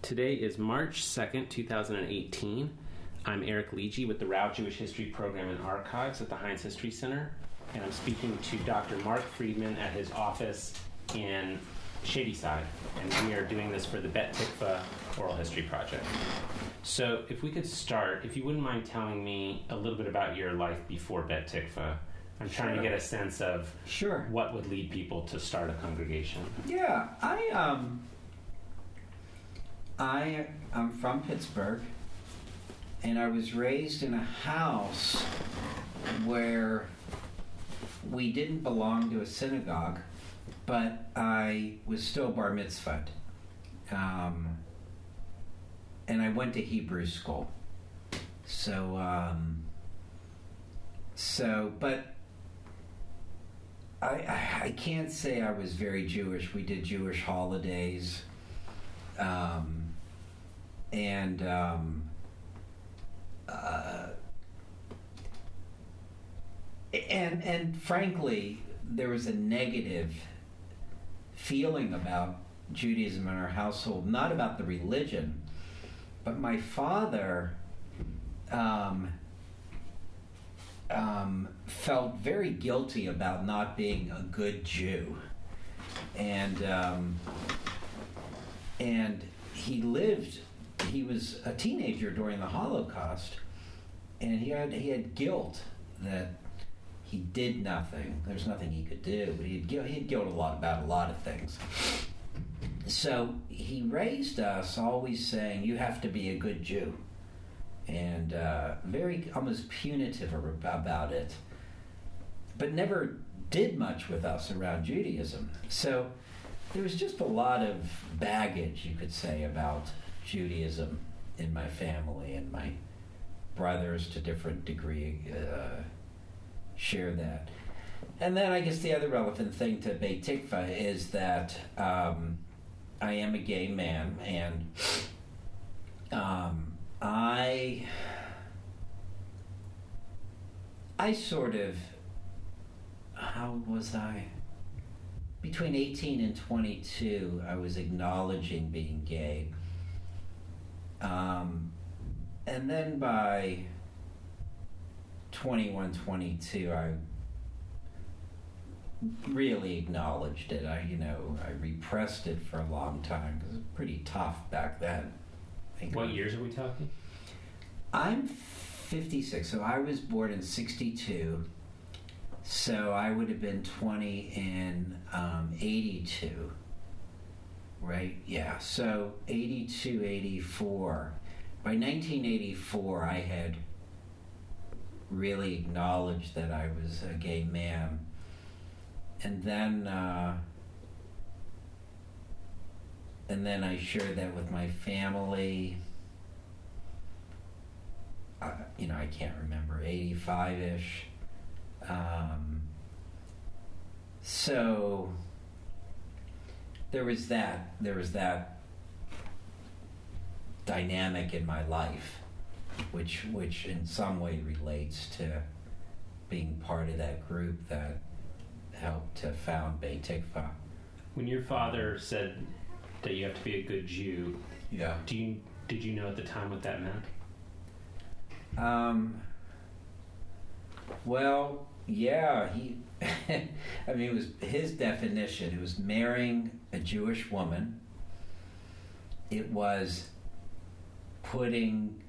Today is March 2nd, 2018. I'm Eric Legge with the Rao Jewish History Program and Archives at the Heinz History Center, and I'm speaking to Dr. Mark Friedman at his office in Shadyside, and we are doing this for the Bet Tikva Oral History Project. So if we could start, if you wouldn't mind telling me a little bit about your life before Bet Tikva. I'm trying to get a sense of what would lead people to start a congregation. Yeah, I'm from Pittsburgh, and I was raised in a house where we didn't belong to a synagogue, but I was still bar mitzvahed. And I went to Hebrew school. But I can't say I was very Jewish. We did Jewish holidays. And frankly, there was a negative feeling about Judaism in our household, not about the religion, but my father felt very guilty about not being a good Jew, and he was a teenager during the Holocaust, and he had guilt that he did nothing. There's nothing he could do, but he had guilt about a lot of things. So he raised us always saying, you have to be a good Jew, and very almost punitive about it, but never did much with us around Judaism. So there was just a lot of baggage, you could say, about Judaism in my family, and my brothers to different degree share that. And then I guess the other relevant thing to Beit Tikva is that I am a gay man, and I sort of, how was I? Between 18 and 22, I was acknowledging being gay. And then by 21, 22, I really acknowledged it. I repressed it for a long time because it was pretty tough back then. What years are we talking? I'm 56, so I was born in 62. So I would have been 20 in 82, right? Yeah, so 82, 84. By 1984, I had really acknowledged that I was a gay man. And then I shared that with my family. I can't remember, 85-ish. So there was that dynamic in my life, which in some way relates to being part of that group that helped to found Beit Tikva. When your father said that you have to be a good Jew, did you know at the time what that meant? Well, yeah, it was his definition. It was marrying a Jewish woman. It was putting,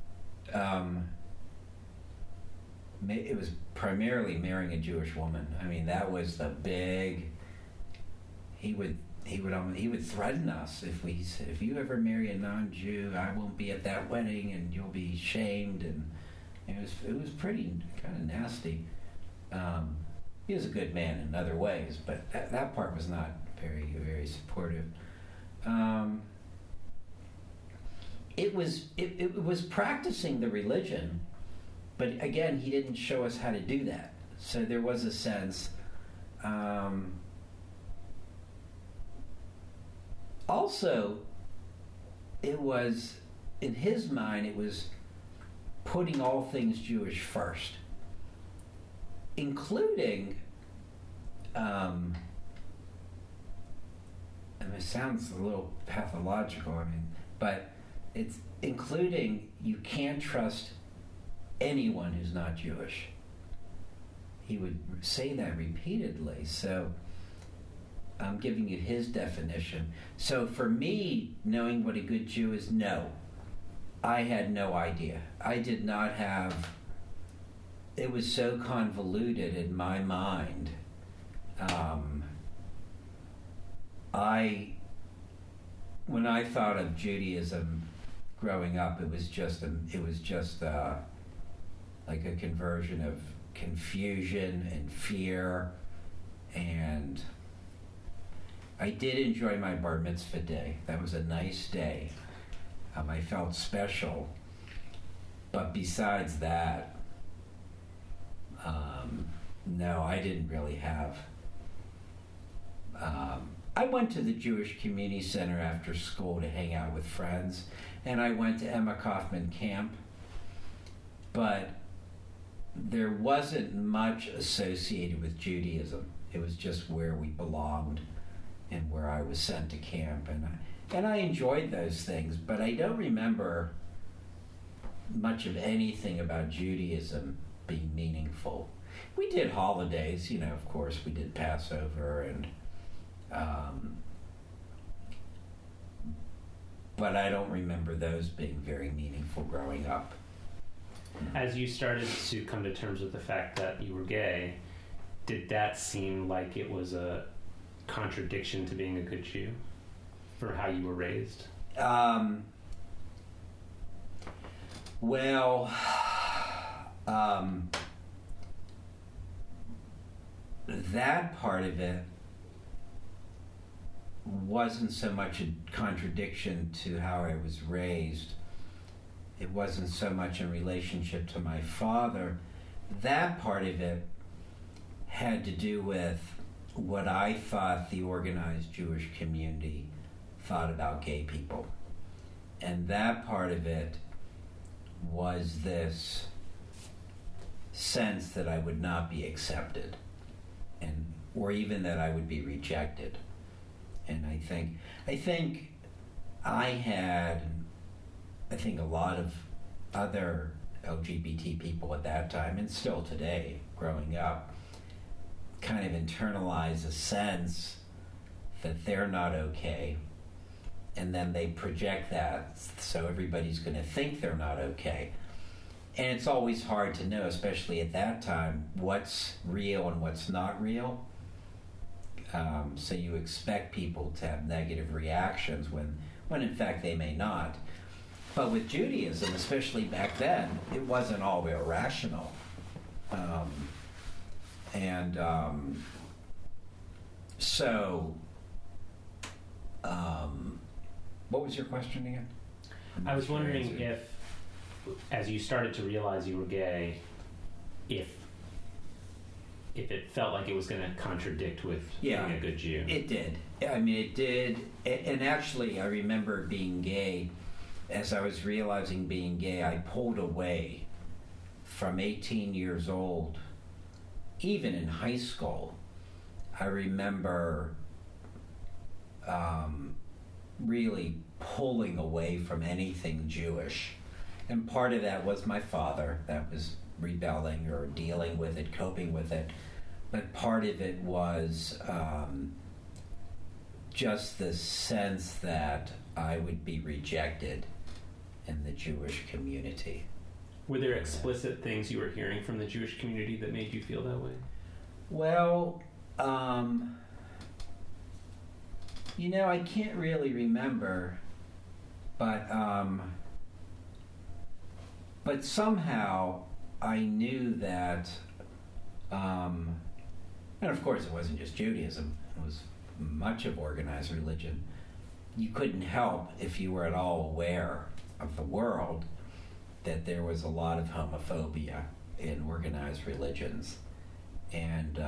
it was primarily marrying a Jewish woman. That was the big, he would threaten us if you ever marry a non-Jew, I won't be at that wedding and you'll be shamed, and it was pretty kind of nasty. He was a good man in other ways, but that part was not very, very supportive. It was practicing the religion, but again, he didn't show us how to do that. So there was a sense. Also, it was, in his mind, it was putting all things Jewish first, including, and it sounds a little pathological, but it's including you can't trust anyone who's not Jewish. He would say that repeatedly. So I'm giving you his definition. So for me, knowing what a good Jew is, no. I had no idea. I did not have... It was so convoluted in my mind. When I thought of Judaism growing up, it was just like a conversion of confusion and fear. And I did enjoy my bar mitzvah day. That was a nice day. I felt special. But besides that, no, I didn't really have... I went to the Jewish Community Center after school to hang out with friends, and I went to Emma Kaufman Camp, but there wasn't much associated with Judaism. It was just where we belonged and where I was sent to camp, and I enjoyed those things, but I don't remember much of anything about Judaism being meaningful. We did holidays, of course, we did Passover, and but I don't remember those being very meaningful growing up. As you started to come to terms with the fact that you were gay, did that seem like it was a contradiction to being a good Jew for how you were raised? That part of it wasn't so much a contradiction to how I was raised. It wasn't so much in relationship to my father. That part of it had to do with what I thought the organized Jewish community thought about gay people. And that part of it was this sense that I would not be accepted, or even that I would be rejected. And I think I had, I think a lot of other LGBT people at that time, and still today, growing up, kind of internalize a sense that they're not okay, and then they project that, so everybody's going to think they're not okay. And it's always hard to know, especially at that time, what's real and what's not real. So you expect people to have negative reactions when in fact they may not. But with Judaism, especially back then, it wasn't all irrational. What was your question again? I was wondering if, as you started to realize you were gay, if it felt like it was going to contradict with being a good Jew. It did. I mean, it did. And actually, I remember being gay. As I was realizing being gay, I pulled away from 18 years old. Even in high school, I remember really pulling away from anything Jewish. And part of that was my father that was rebelling or dealing with it, coping with it. But part of it was just the sense that I would be rejected in the Jewish community. Were there explicit things you were hearing from the Jewish community that made you feel that way? Well, I can't really remember, but somehow I knew that, and of course it wasn't just Judaism, it was much of organized religion. You couldn't help, if you were at all aware of the world, that there was a lot of homophobia in organized religions. And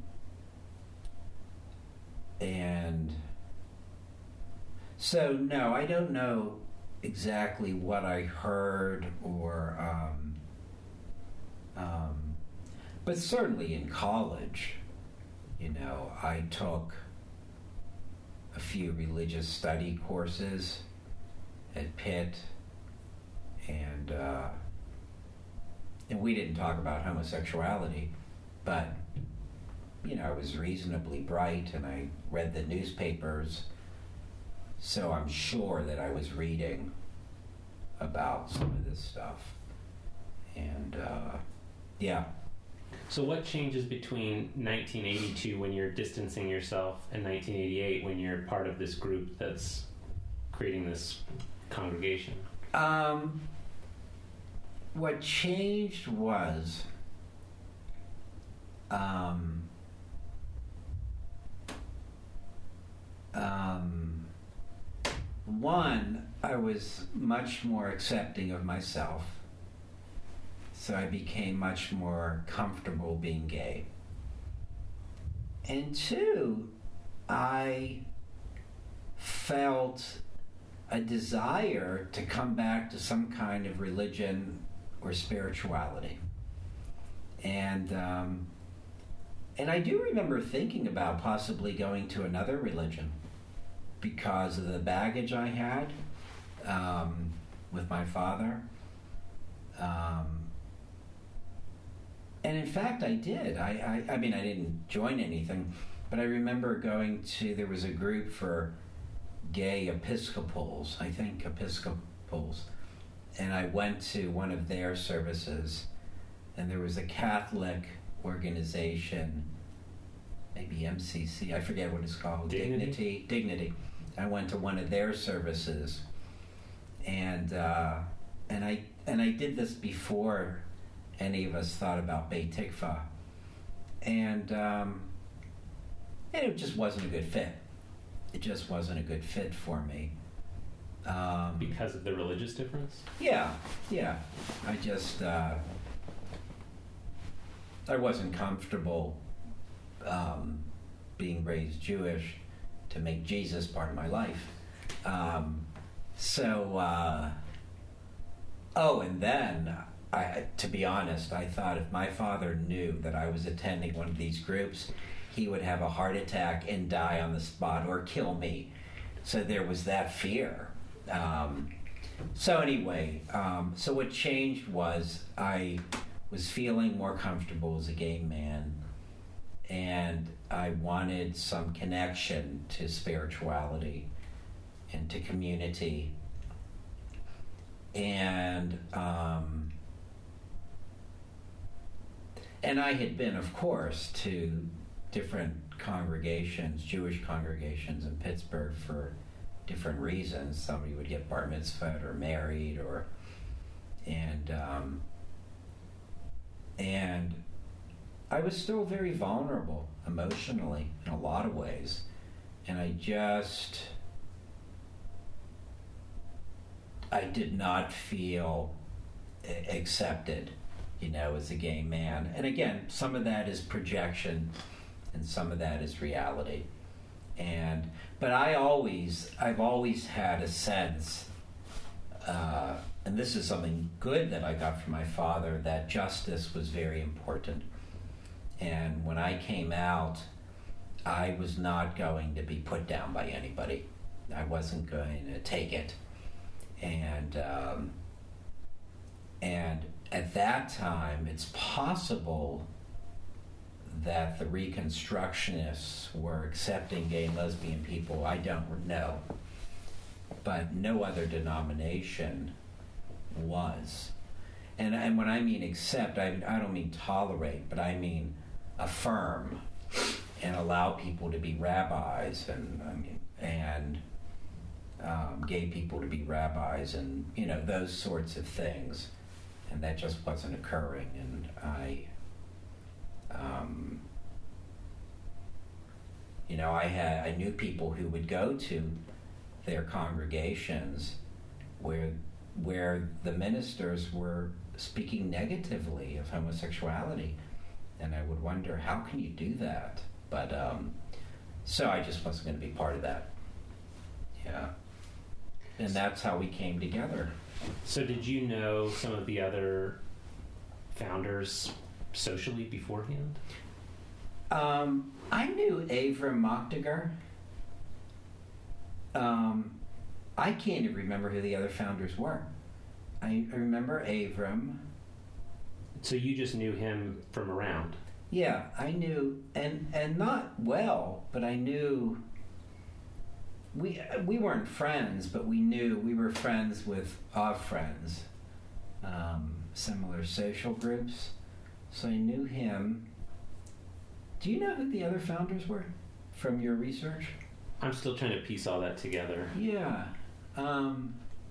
so, no, I don't know exactly what I heard or but certainly in college, I took a few religious study courses, at Pitt, and we didn't talk about homosexuality, but I was reasonably bright, and I read the newspapers, so I'm sure that I was reading about some of this stuff, and yeah. So what changes between 1982 when you're distancing yourself and 1988 when you're part of this group that's creating this congregation? What changed was one, I was much more accepting of myself, so I became much more comfortable being gay. And two, I felt a desire to come back to some kind of religion or spirituality. And I do remember thinking about possibly going to another religion because of the baggage I had with my father. And in fact, I did. I mean, I didn't join anything, but I remember going to, there was a group for gay Episcopals, I think Episcopals, and I went to one of their services, and there was a Catholic organization, maybe MCC, I forget what it's called. Dignity. I went to one of their services, and I did this before any of us thought about Beit Tikva, and it just wasn't a good fit. It just wasn't a good fit for me. Because of the religious difference? Yeah. I just, I wasn't comfortable being raised Jewish to make Jesus part of my life. And then, to be honest, I thought if my father knew that I was attending one of these groups, he would have a heart attack and die on the spot or kill me. So there was that fear. So what changed was I was feeling more comfortable as a gay man, and I wanted some connection to spirituality and to community. And I had been, of course, to different congregations, Jewish congregations in Pittsburgh for different reasons. Somebody would get bar mitzvahed or married, and I was still very vulnerable emotionally in a lot of ways, and I did not feel accepted, as a gay man. And again, some of that is projection and some of that is reality. But I've always had a sense, and this is something good that I got from my father, that justice was very important. And when I came out, I was not going to be put down by anybody. I wasn't going to take it. And at that time, it's possible that the Reconstructionists were accepting gay and lesbian people. I don't know. But no other denomination was. And when I mean accept, I don't mean tolerate, but I mean affirm and allow people to be rabbis and gay people to be rabbis and those sorts of things. And that just wasn't occurring. And I knew people who would go to their congregations where the ministers were speaking negatively of homosexuality, and I would wonder, how can you do that? But so I just wasn't going to be part of that. Yeah, and that's how we came together. So did you know some of the other founders socially beforehand? I knew Avram Moktiger, I can't even remember who the other founders were. I remember Avram. So you just knew him from around? Yeah, I knew, and not well, but I knew. We weren't friends, but we knew we were friends with our friends, similar social groups. So I knew him. Do you know who the other founders were from your research? I'm still trying to piece all that together. Yeah. Boy,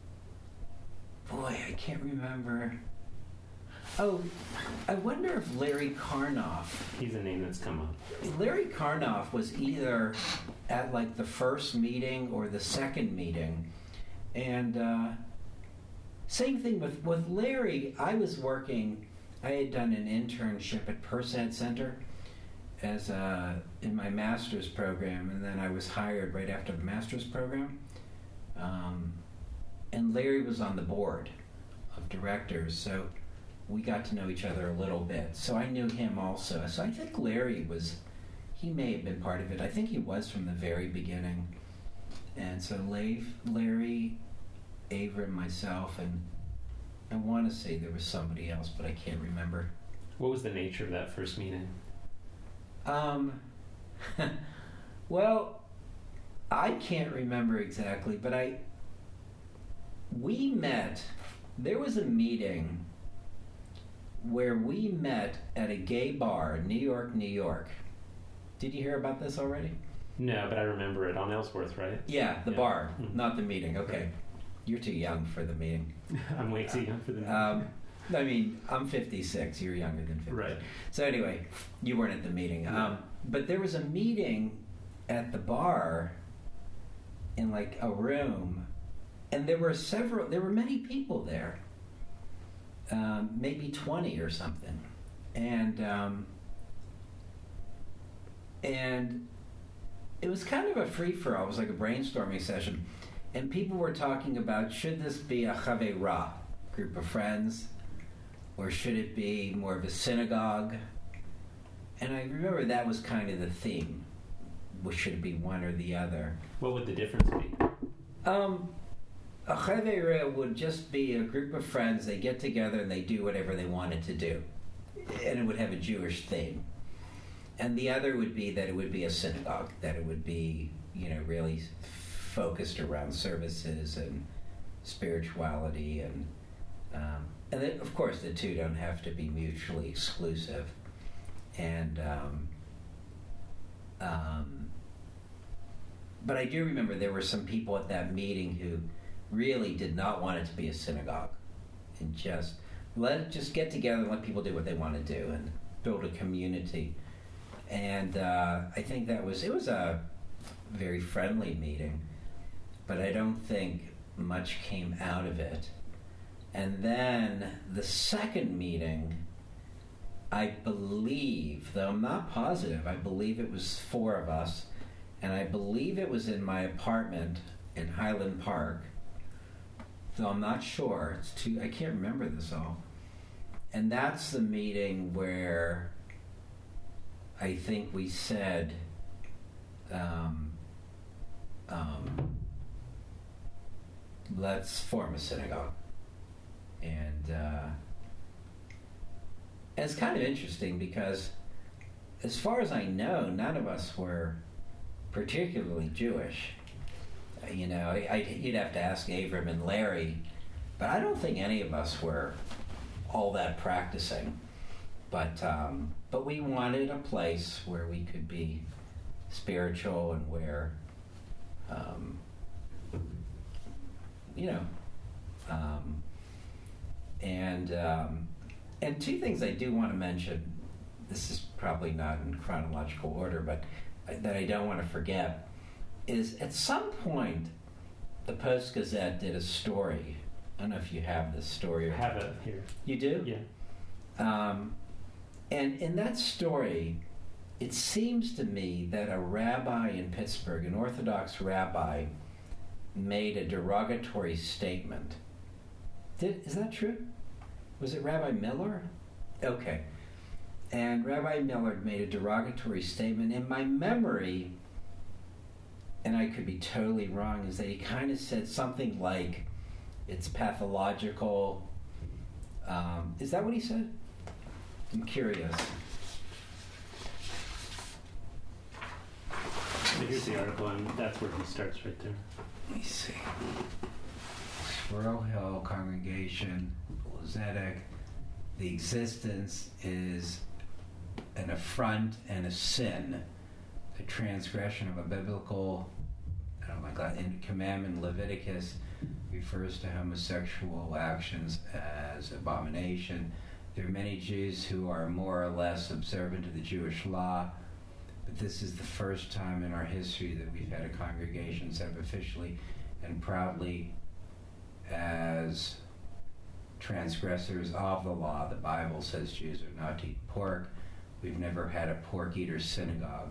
I can't remember. Oh, I wonder if Larry Karnoff. He's a name that's come up. Larry Karnoff was either at like the first meeting or the second meeting. And same thing with Larry. I had done an internship at Persad Center as in my master's program, and then I was hired right after the master's program. And Larry was on the board of directors, so we got to know each other a little bit. So I knew him also. So I think he may have been part of it. I think he was from the very beginning. And so Larry, Avram, myself, and I want to say there was somebody else, but I can't remember. What was the nature of that first meeting? Well, I can't remember exactly, but we met. There was a meeting where we met at a gay bar in New York, New York. Did you hear about this already? No, but I remember it on Ellsworth, right? Yeah, the bar, Mm-hmm. not the meeting. Okay. Right. You're too young for the meeting. I'm way too young for the meeting. I mean, I'm 56. You're younger than 56. Right. So anyway, you weren't at the meeting. No. But there was a meeting at the bar in like a room, and there were many people there. Maybe 20 or something. And it was kind of a free-for-all. It was like a brainstorming session. And people were talking about, should this be a chaveirah, group of friends, or should it be more of a synagogue? And I remember that was kind of the theme. Should it be one or the other? What would the difference be? A chaveirah would just be a group of friends. They get together and they do whatever they wanted to do. And it would have a Jewish theme. And the other would be that it would be a synagogue, that it would be, really focused around services and spirituality. And then, of course, the two don't have to be mutually exclusive. And but I do remember there were some people at that meeting who really did not want it to be a synagogue, and just get together and let people do what they want to do and build a community. And I think it was a very friendly meeting, but I don't think much came out of it. And then the second meeting, I believe, though I'm not positive, I believe it was 4 of us, and I believe it was in my apartment in Highland Park, though I'm not sure. I can't remember this all. And that's the meeting where I think we said, let's form a synagogue. And it's kind of interesting because, as far as I know, none of us were particularly Jewish. You'd have to ask Avram and Larry, but I don't think any of us were all that practicing. But we wanted a place where we could be spiritual and where, and 2 things I do want to mention. This is probably not in chronological order, but that I don't want to forget, is at some point the Post-Gazette did a story. I don't know if you have this story. I have it here. You do? Yeah. And in that story, it seems to me that a rabbi in Pittsburgh, an Orthodox rabbi, made a derogatory statement. Is that true? Was it Rabbi Miller? Okay. And Rabbi Miller made a derogatory statement. In my memory, and I could be totally wrong, is that he kind of said something like, it's pathological. Is that what he said? I'm curious. So here's the article, and that's where he starts right there. Let me see. Squirrel Hill Congregation, Zedeck. The existence is an affront and a sin. The transgression of a biblical, commandment in Leviticus refers to homosexual actions as abomination. There are many Jews who are more or less observant of the Jewish law, but this is the first time in our history that we've had a congregation set up officially and proudly as transgressors of the law. The Bible says Jews are not to eat pork. We've never had a pork eater synagogue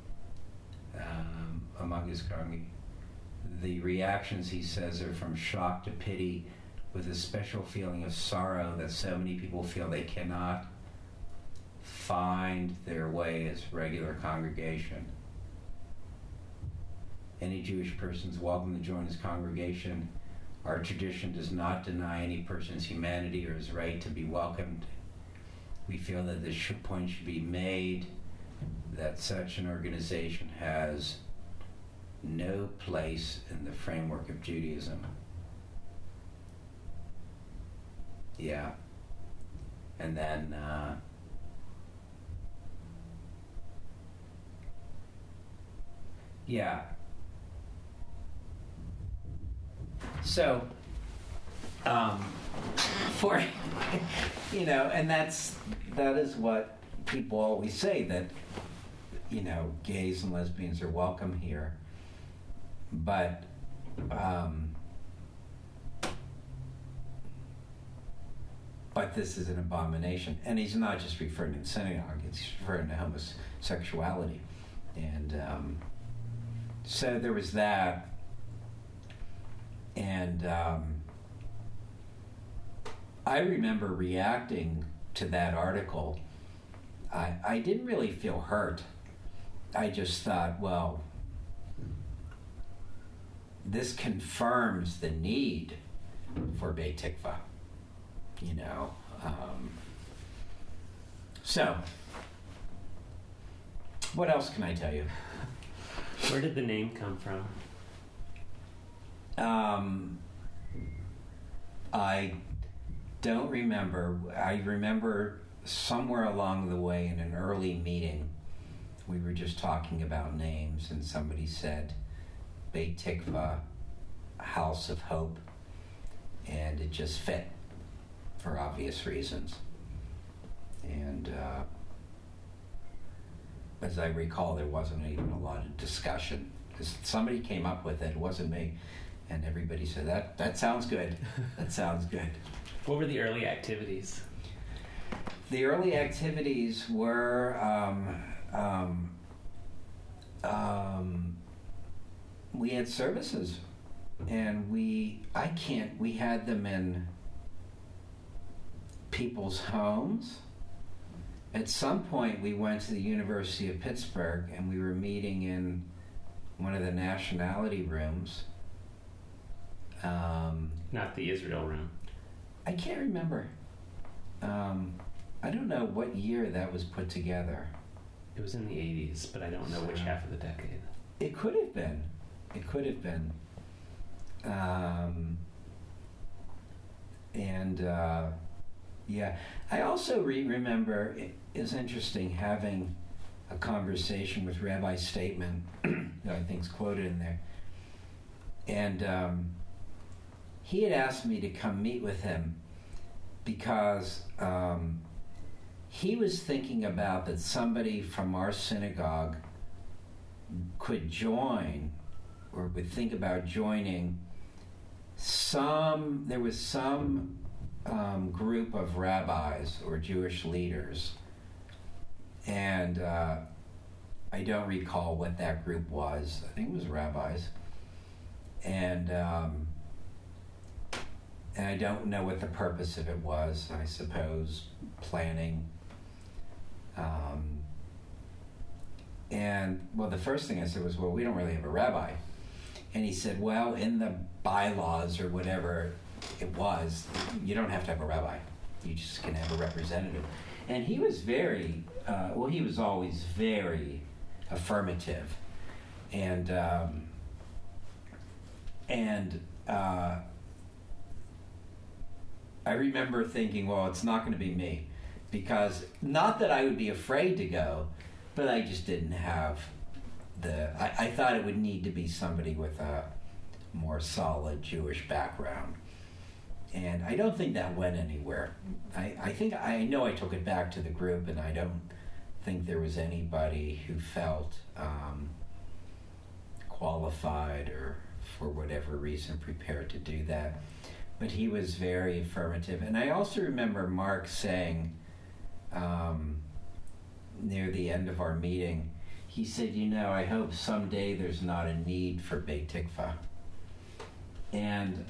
among his congregation. The reactions, he says, are from shock to pity, with a special feeling of sorrow that so many people feel they cannot find their way as regular congregation. Any Jewish persons welcome to join his congregation. Our tradition does not deny any person's humanity or his right to be welcomed. We feel that this point should be made, that such an organization has no place in the framework of Judaism. Yeah. And then yeah. So for and that is what people always say, that gays and lesbians are welcome here, but this is an abomination. And he's not just referring to synagogue, he's referring to homosexuality. And so there was that. And I remember reacting to that article. I didn't really feel hurt. I just thought, well, this confirms the need for Beit Tikva. So, what else can I tell you? Where did the name come from? I don't remember. I remember somewhere along the way in an early meeting, we were just talking about names, and somebody said Beit Tikva, House of Hope, and it just fit for obvious reasons. And as I recall, there wasn't even a lot of discussion, because somebody came up with it. It wasn't me. And everybody said, that sounds good. That sounds good. What were the early activities? The early activities were we had services, and we had them in people's homes. At some point, we went to the University of Pittsburgh, and we were meeting in one of the nationality rooms. Not the Israel room. I can't remember. I don't know what year that was put together. It was in the 80s, but I don't know which half of the decade. It could have been. It could have been. Yeah. I also remember, it is interesting, having a conversation with Rabbi Stateman, who I think is quoted in there. And he had asked me to come meet with him because he was thinking about that somebody from our synagogue could join, or would think about joining there was some group of rabbis or Jewish leaders, and I don't recall what that group was. I think it was rabbis, and I don't know what the purpose of it was. I suppose planning. And, well, the first thing I said was, well, we don't really have a rabbi. And he said, well, in the bylaws or whatever it was, you don't have to have a rabbi. You just can have a representative. And he was very, he was always very affirmative. And I remember thinking, well, it's not going to be me. Because, not that I would be afraid to go, but I just didn't have I thought it would need to be somebody with a more solid Jewish background. And I don't think that went anywhere. I know I took it back to the group, and I don't think there was anybody who felt qualified or for whatever reason prepared to do that. But he was very affirmative. And I also remember Mark saying near the end of our meeting, he said, I hope someday there's not a need for Beit Tikva. And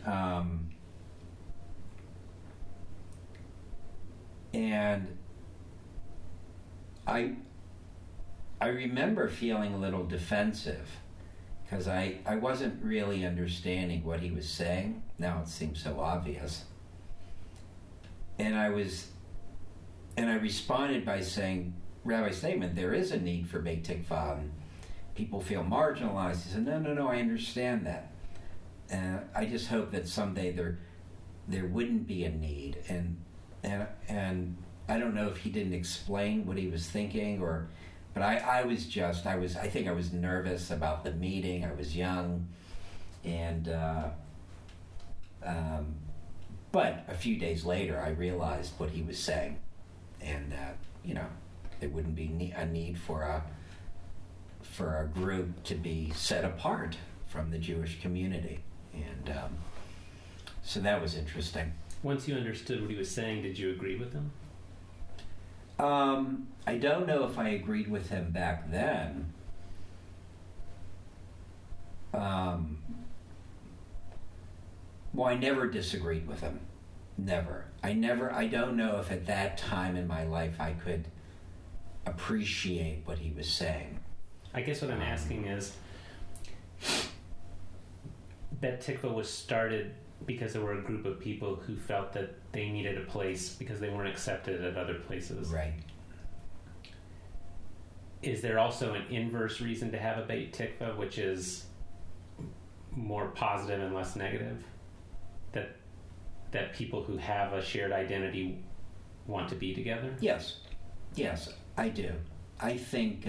I remember feeling a little defensive because I wasn't really understanding what he was saying. Now it seems so obvious. And I responded by saying, Rabbi Statement, there is a need for Beit Tikva, and people feel marginalized. He said, no, I understand that. And I just hope that someday there wouldn't be a need. And I don't know if he didn't explain what he was thinking, but I think I was nervous about the meeting. I was young, and but a few days later, I realized what he was saying, and that there wouldn't be a need for a group to be set apart from the Jewish community, and so that was interesting. Once you understood what he was saying, did you agree with him? I don't know if I agreed with him back then. Well, I never disagreed with him. Never. I don't know if at that time in my life I could appreciate what he was saying. I guess what I'm asking is, Bet Tikva was started because there were a group of people who felt that they needed a place because they weren't accepted at other places. Right. Is there also an inverse reason to have a Beit Tikva, which is more positive and less negative? That people who have a shared identity want to be together? Yes, I do. I think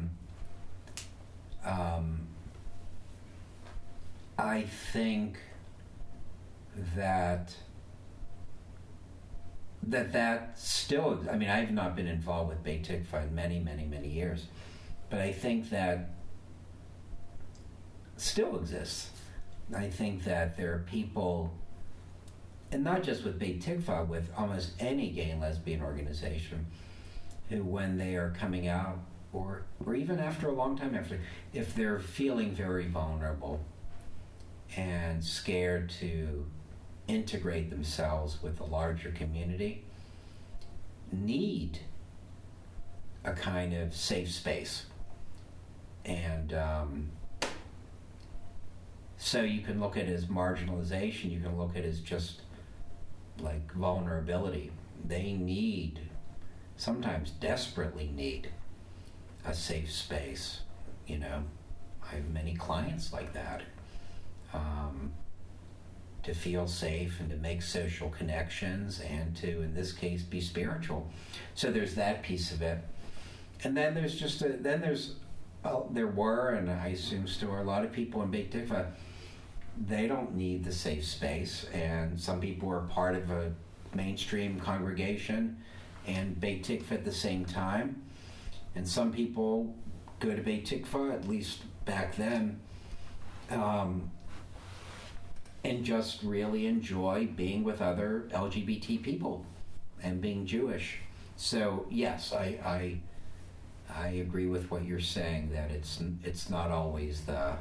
that still, I mean, I've not been involved with Beit Tikva in many, many, many years, but I think that still exists. I think that there are people, and not just with Beit Tikva, with almost any gay and lesbian organization, who when they are coming out, or even after a long time after, if they're feeling very vulnerable and scared to integrate themselves with the larger community, need a kind of safe space. And so you can look at it as marginalization, you can look at it as just like vulnerability. They need, sometimes desperately need, a safe space. I have many clients like that. To feel safe and to make social connections and to, in this case, be spiritual. So there's that piece of it. And then there's there were, and I assume still are, a lot of people in Beit Tikva, they don't need the safe space. And some people are part of a mainstream congregation and Beit Tikva at the same time. And some people go to Beit Tikva, at least back then, and just really enjoy being with other LGBT people and being Jewish. So yes, I agree with what you're saying, that it's not always the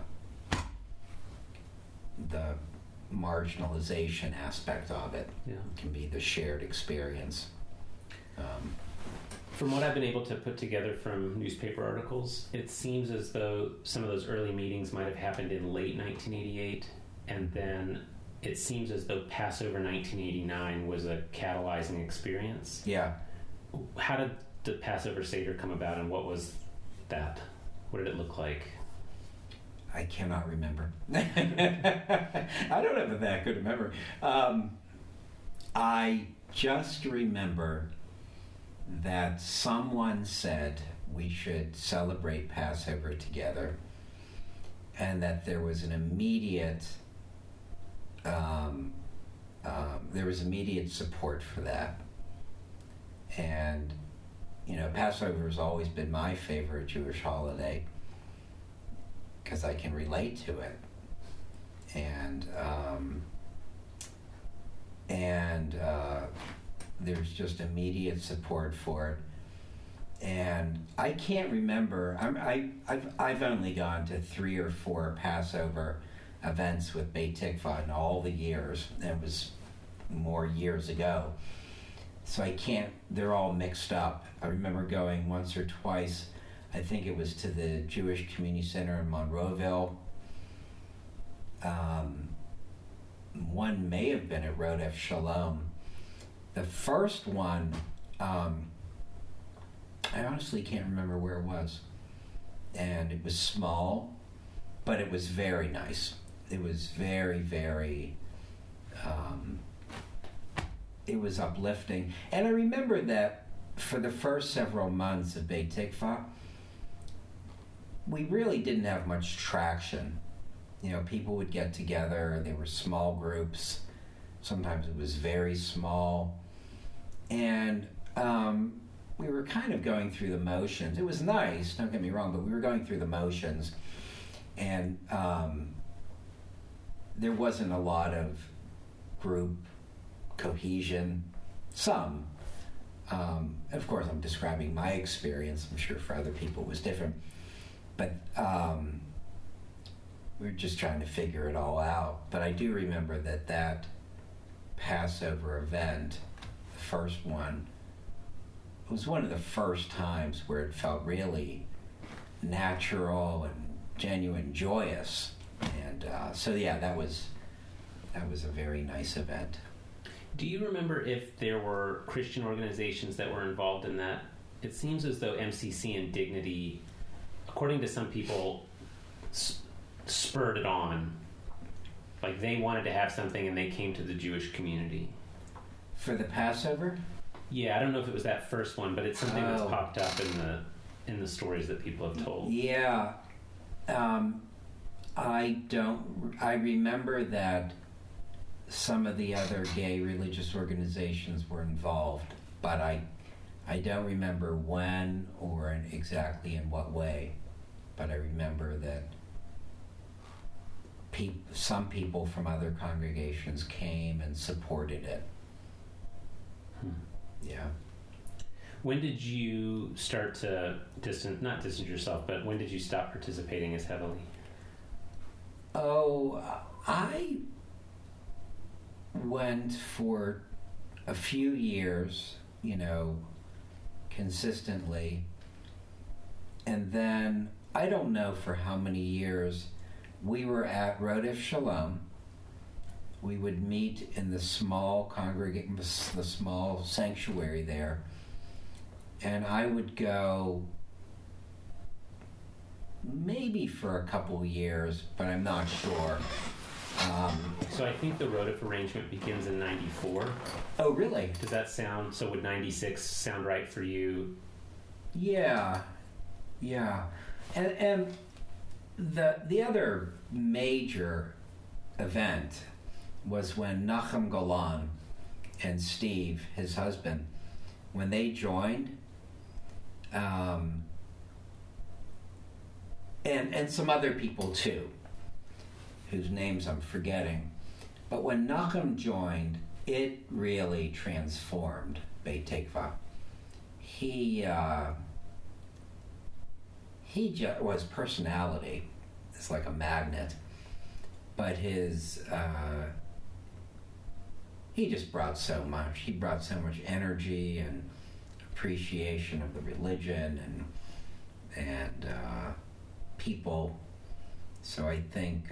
marginalization aspect of it. Yeah. It can be the shared experience. From what I've been able to put together from newspaper articles, it seems as though some of those early meetings might have happened in late 1988, and then it seems as though Passover 1989 was a catalyzing experience. Yeah. How did the Passover Seder come about, and what was that? What did it look like? I cannot remember. I don't have a that good memory. I just remember that someone said we should celebrate Passover together, and that there was an immediate support for that. And Passover has always been my favorite Jewish holiday because I can relate to it, and there's just immediate support for it. And I can't remember. I've only gone to 3 or 4 Passover events with Beit Tikva in all the years. It was more years ago, so I can't. They're all mixed up. I remember going once or twice. I think it was to the Jewish Community Center in Monroeville. One may have been at Rodef Shalom. The first one, I honestly can't remember where it was. And it was small, but it was very nice. It was very, very, it was uplifting. And I remember that for the first several months of Beit Tikva, we really didn't have much traction. People would get together, they were small groups. Sometimes it was very small. And we were kind of going through the motions. It was nice, don't get me wrong, but we were going through the motions. And there wasn't a lot of group cohesion. Some. Of course, I'm describing my experience. I'm sure for other people it was different. But we were just trying to figure it all out. But I do remember that Passover event, the first one, was one of the first times where it felt really natural and genuine, joyous. And so yeah, that was a very nice event. Do you remember if there were Christian organizations that were involved in that? It seems as though MCC and Dignity, according to some people, spurred it on. Like they wanted to have something and they came to the Jewish community. For the Passover? Yeah, I don't know if it was that first one, but it's something that's popped up in the stories that people have told. Yeah. I remember that some of the other gay religious organizations were involved, but I don't remember when or exactly in what way. But I remember that some people from other congregations came and supported it. Yeah. When did you start to not distance yourself, but when did you stop participating as heavily? Oh, I went for a few years, consistently. And then, I don't know for how many years, we were at Rodef Shalom. We would meet in the small the small sanctuary there. And I would go maybe for a couple years, but I'm not sure. So I think the Rodef arrangement begins in 94. Oh, really? Does that sound, so would 96 sound right for you? Yeah. And the other major event was when Nachum Golan and Steve, his husband, when they joined, and some other people too, whose names I'm forgetting. But when Nachum joined, it really transformed Beit Tikva. He just was personality. It's like a magnet. But he just brought so much. He brought so much energy and appreciation of the religion and people. So I think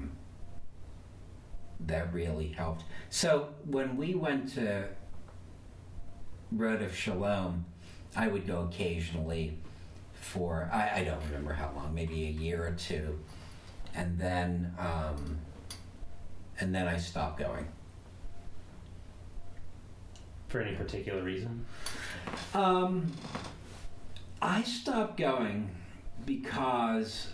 that really helped. So when we went to Road of Shalom, I would go occasionally for, I don't remember how long, maybe a year or two, and then I stopped going. For any particular reason? I stopped going because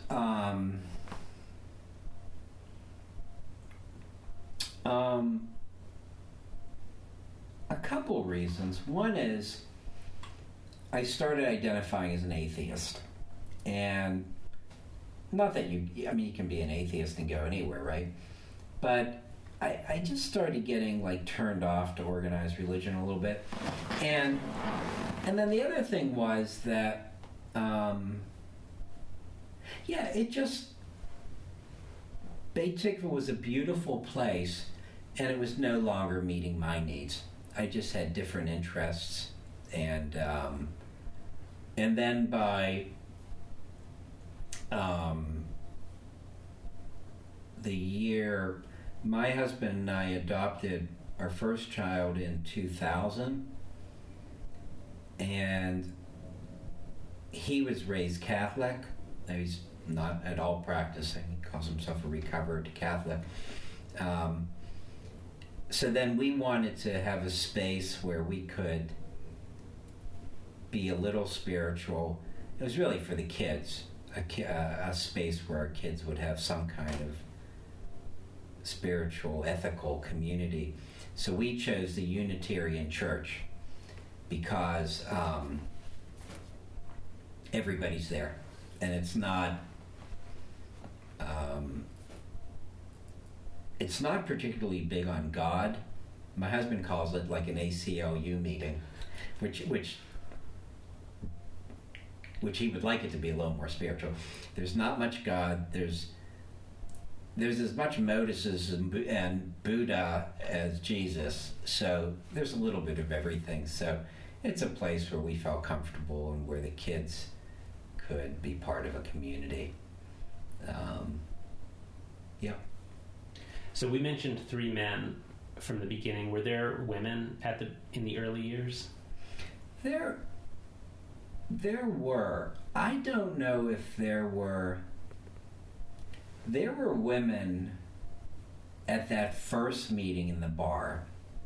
a couple reasons. One is I started identifying as an atheist, and not that you can be an atheist and go anywhere, right? But I just started getting like turned off to organized religion a little bit, and then the other thing was that it just, Beit Tikva was a beautiful place, and it was no longer meeting my needs. I just had different interests, and then by the year, my husband and I adopted our first child in 2000, and he was raised Catholic. Now, he's not at all practicing. He calls himself a recovered Catholic. So then we wanted to have a space where we could be a little spiritual. It was really for the kids, a space where our kids would have some kind of spiritual, ethical community. So we chose the Unitarian Church because everybody's there, and it's not particularly big on God. My husband calls it like an ACLU meeting, which he would like it to be a little more spiritual. There's not much God. There's as much Moses and Buddha as Jesus, so there's a little bit of everything. So it's a place where we felt comfortable and where the kids could be part of a community. So we mentioned 3 men from the beginning. Were there women in the early years? There were. I don't know if there were. There were women at that first meeting in the bar.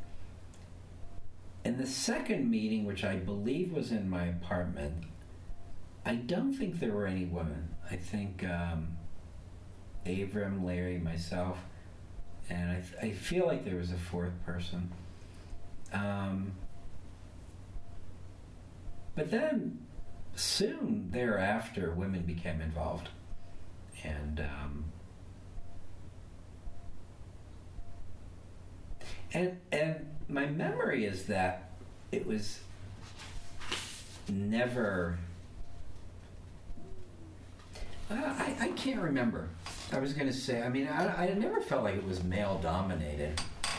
In the second meeting, which I believe was in my apartment, I don't think there were any women. I think Abram, Larry, myself, and I feel like there was a 4th person. But then, soon thereafter, women became involved. And my memory is that it was never. I can't remember. I was going to say. I mean, I never felt like it was male dominated.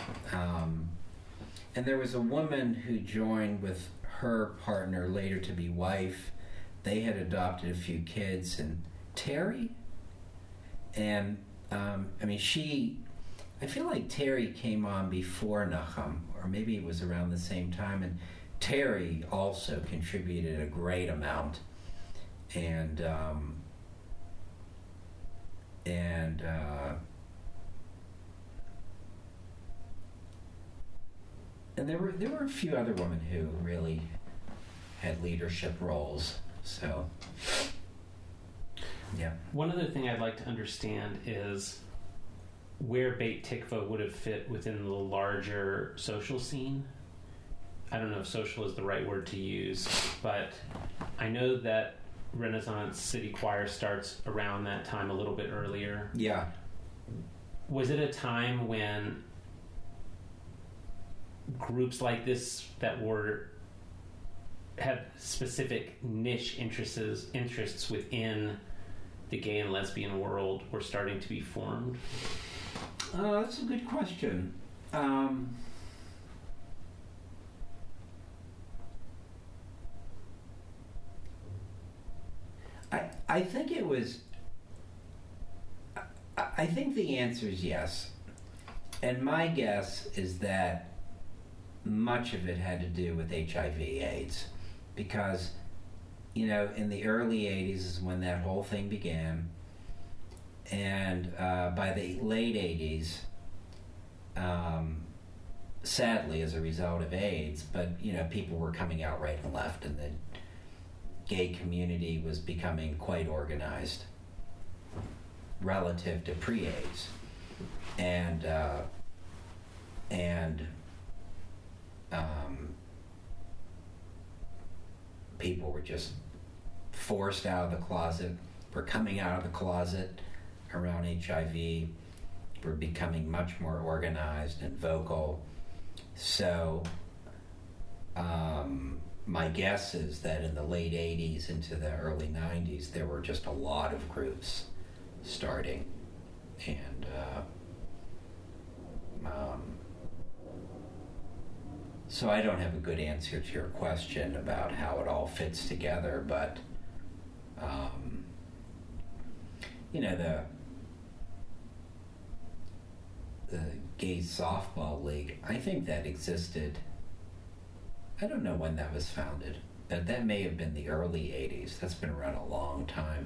And there was a woman who joined with her partner, later to be wife. They had adopted a few kids, and Terry. And I feel like Terry came on before Nachum, or maybe it was around the same time, and Terry also contributed a great amount. And there were a few other women who really had leadership roles. So, yeah. One other thing I'd like to understand is where Beit Tikva would have fit within the larger social scene. I don't know if social is the right word to use, but I know that Renaissance City Choir starts around that time, a little bit earlier. Yeah. Was it a time when groups like this that had specific niche interests within the gay and lesbian world were starting to be formed? That's a good question. I think it was. I think the answer is yes. And my guess is that much of it had to do with HIV/AIDS. Because, in the early 80s is when that whole thing began. And by the late 80s, sadly as a result of AIDS, but, people were coming out right and left, and the gay community was becoming quite organized relative to pre-AIDS. And people were just forced out of the closet, were coming out of the closet around HIV, were becoming much more organized and vocal. So my guess is that in the late 80s into the early 90s, there were just a lot of groups starting. And so I don't have a good answer to your question about how it all fits together, but the gay softball league, I think that existed. I don't know when that was founded, but that may have been the early 80s. That's been around a long time.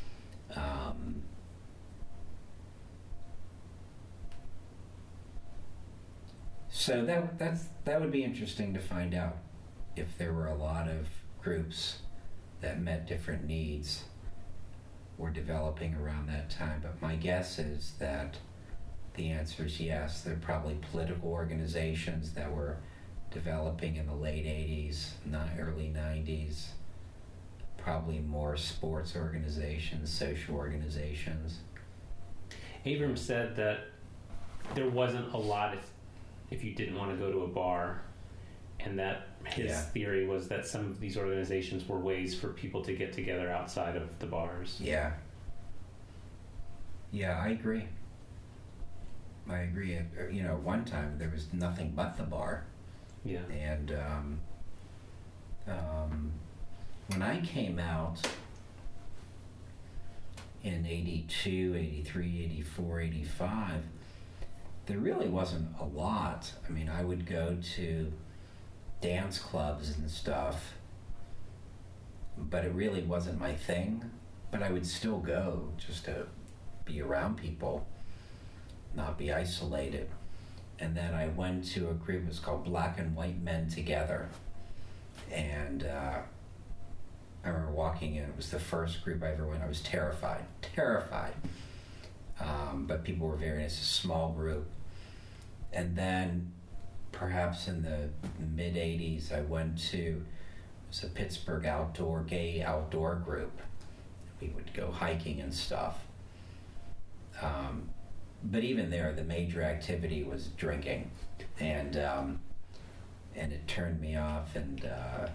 So that would be interesting to find out if there were a lot of groups that met different needs were developing around that time. But my guess is that the answer is yes. There are probably political organizations that were developing in the late 80s, early 90s, probably more sports organizations, social organizations. Abrams said that there wasn't a lot if you didn't want to go to a bar, and that his theory was that some of these organizations were ways for people to get together outside of the bars. Yeah, I agree. At one time there was nothing but the bar. Yeah. And when I came out in 82, 83, 84, 85, there really wasn't a lot. I mean, I would go to dance clubs and stuff, but it really wasn't my thing. But I would still go just to be around people, not be isolated. And then I went to a group, it was called Black and White Men Together. And I remember walking in, it was the first group I ever went. I was terrified. But people were it's a small group. And then perhaps in the mid-'80s, I went to, it was a Pittsburgh gay outdoor group. We would go hiking and stuff. But even there, the major activity was drinking, and it turned me off. And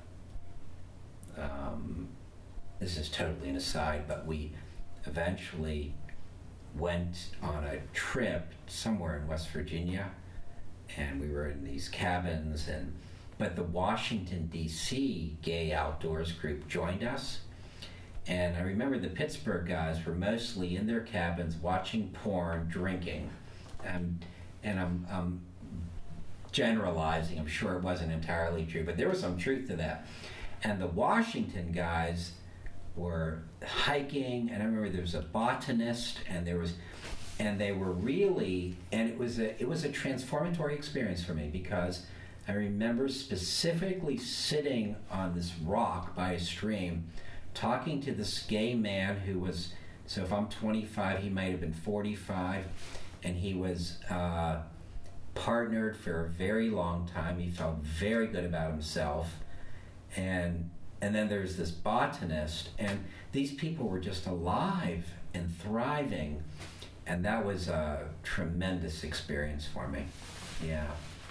this is totally an aside, but we eventually went on a trip somewhere in West Virginia, and we were in these cabins, but the Washington, D.C. gay outdoors group joined us. And I remember the Pittsburgh guys were mostly in their cabins watching porn, drinking. And I'm generalizing. I'm sure it wasn't entirely true, but there was some truth to that. And the Washington guys were hiking, and I remember there was a botanist, and they were really, and it was a transformatory experience for me, because I remember specifically sitting on this rock by a stream, talking to this gay man who was, so if I'm 25, he might have been 45, and he was partnered for a very long time. He felt very good about himself, and then there's this botanist, and these people were just alive and thriving, and that was a tremendous experience for me. Yeah,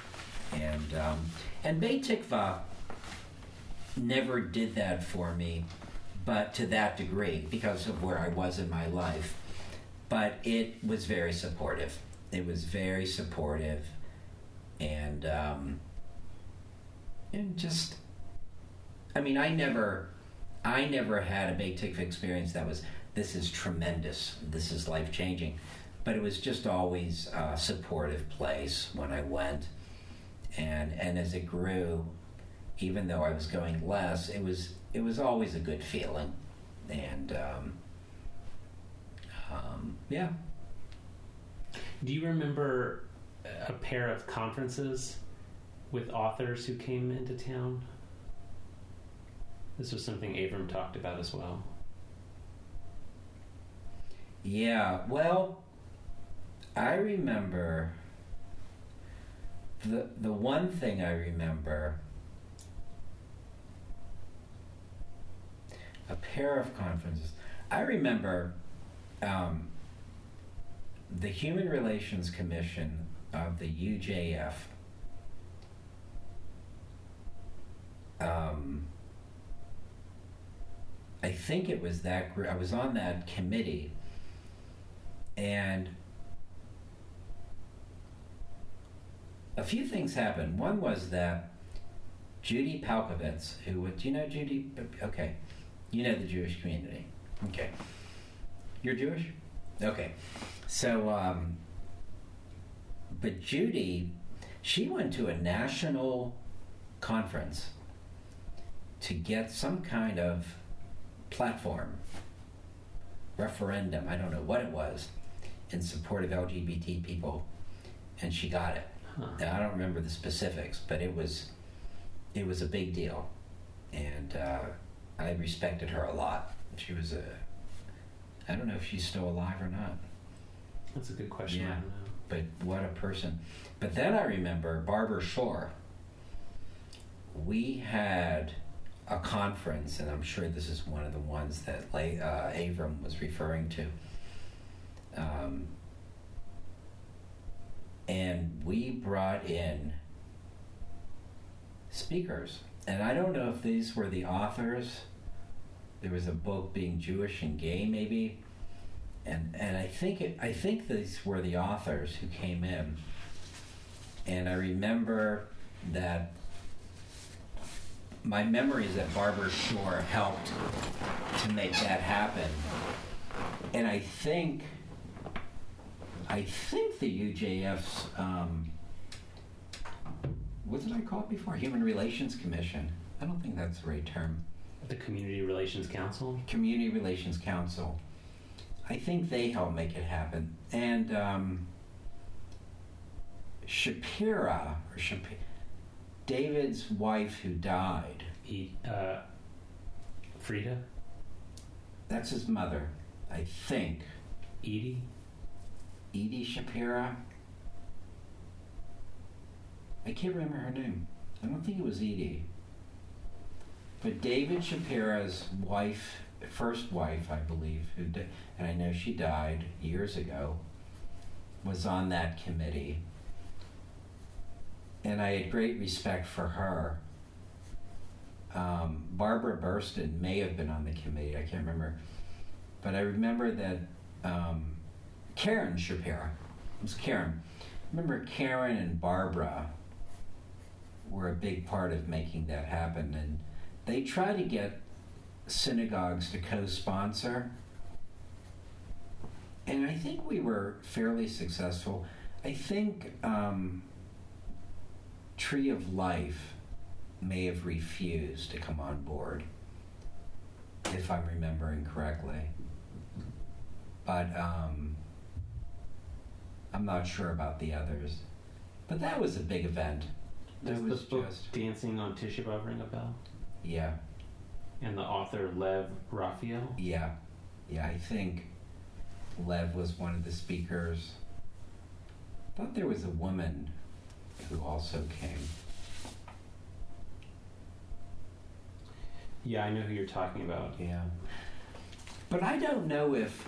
and Beit Tikva never did that for me, but to that degree, because of where I was in my life. But it was very supportive. It was very supportive, and just, I mean, I I never had a Big Tick experience that was, this is tremendous, this is life-changing. But it was just always a supportive place when I went. And as it grew, even though I was going less, it was always a good feeling. And yeah. Do you remember a pair of conferences with authors who came into town? This was something Avram talked about as well. Yeah, well, I remember the one thing I remember, a pair of conferences. I remember the Human Relations Commission of the UJF. I think it was that group. I was on that committee, and a few things happened. One was that Judy Palkovitz, do you know Judy? Okay. You know the Jewish community. Okay. You're Jewish? Okay. So, but Judy, she went to a national conference to get some kind of platform, referendum, I don't know what it was, in support of LGBT people, and she got it. Now, I don't remember the specifics, but it was a big deal, and I respected her a lot. She was I don't know if she's still alive or not. That's a good question. Yeah, I don't know. but what a person. But then I remember Barbara Shore. We had a conference, and I'm sure this is one of the ones that Avram was referring to. And we brought in speakers. And I don't know if these were the authors. There was a book, Being Jewish and Gay, maybe. And I think these were the authors who came in. And I remember that my memory is that Barbara Shore helped to make that happen. And I think the UJF's, what did I call it before? Human Relations Commission. I don't think that's the right term. The Community Relations Council? Community Relations Council. I think they helped make it happen. And Shapira, David's wife who died. Frida? That's his mother, I think. Edie? Edie Shapira? I can't remember her name. I don't think it was Edie. But David Shapira's wife, first wife, I believe, and I know she died years ago, was on that committee. And I had great respect for her. Barbara Burston may have been on the committee, I can't remember. But I remember that Karen Shapira, it was Karen. I remember Karen and Barbara were a big part of making that happen. And they tried to get synagogues to co-sponsor. And I think we were fairly successful. I think Tree of Life may have refused to come on board, if I'm remembering correctly. But I'm not sure about the others. But that was a big event. Does the book Dancing on Tisha B'Av ring a bell? Yeah. And the author Lev Raphael? Yeah. Yeah, I think Lev was one of the speakers. I thought there was a woman who also came. Yeah, I know who you're talking about. Yeah. But I don't know if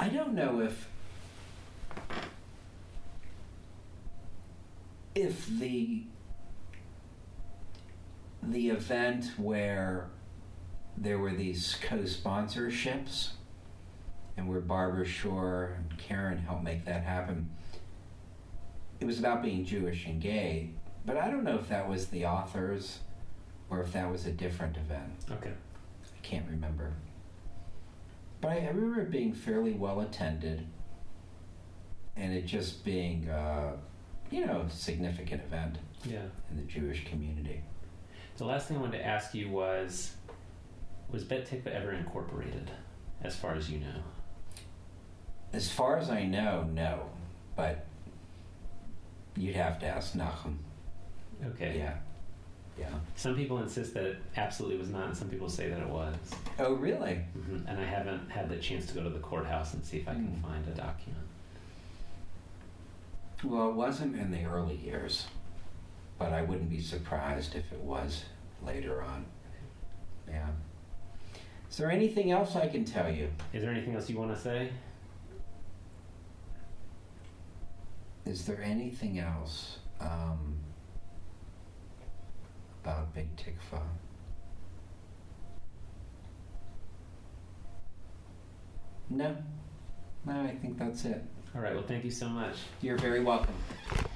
the event where there were these co-sponsorships and where Barbara Shore and Karen helped make that happen, it was about being Jewish and gay, but I don't know if that was the authors or if that was a different event. Okay. I can't remember. But I remember it being fairly well attended, and it just being, a significant event Yeah. in the Jewish community. The last thing I wanted to ask you was Bet Tikva ever incorporated, as far as you know? As far as I know, no. But you'd have to ask Nachum. Okay. Yeah. Some people insist that it absolutely was not, and some people say that it was. Oh, really? Mm-hmm. And I haven't had the chance to go to the courthouse and see if I can find a document. Well, it wasn't in the early years, but I wouldn't be surprised if it was later on. Yeah. Is there anything else I can tell you? Is there anything else you want to say? Is there anything else about Beit Tikva? No, I think that's it. All right. Well, thank you so much. You're very welcome.